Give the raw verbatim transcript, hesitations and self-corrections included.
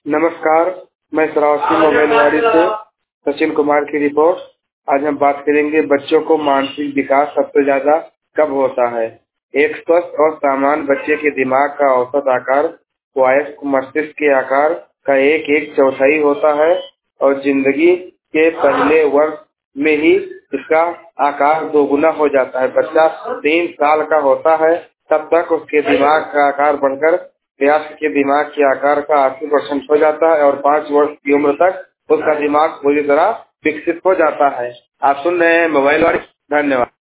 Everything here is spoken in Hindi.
नमस्कार, मैं श्रावस्ती मोबाइलवाड़ी से सचिन कुमार की रिपोर्ट। आज हम बात करेंगे बच्चों को मानसिक विकास सबसे ज्यादा कब होता है। एक स्वस्थ और सामान्य बच्चे के दिमाग का औसत आकार वयस्क मस्तिष्क के आकार का एक एक चौथाई होता है और जिंदगी के पहले वर्ष में ही इसका आकार दोगुना हो जाता है। बच्चा तीन साल का होता है तब तक उसके दिमाग का आकार बढ़कर वयस्क के दिमाग के आकार का अस्सी परसेंट हो जाता है और पाँच वर्ष की उम्र तक उसका दिमाग पूरी तरह विकसित हो जाता है। आप सुन रहे हैं मोबाइल वाली। धन्यवाद।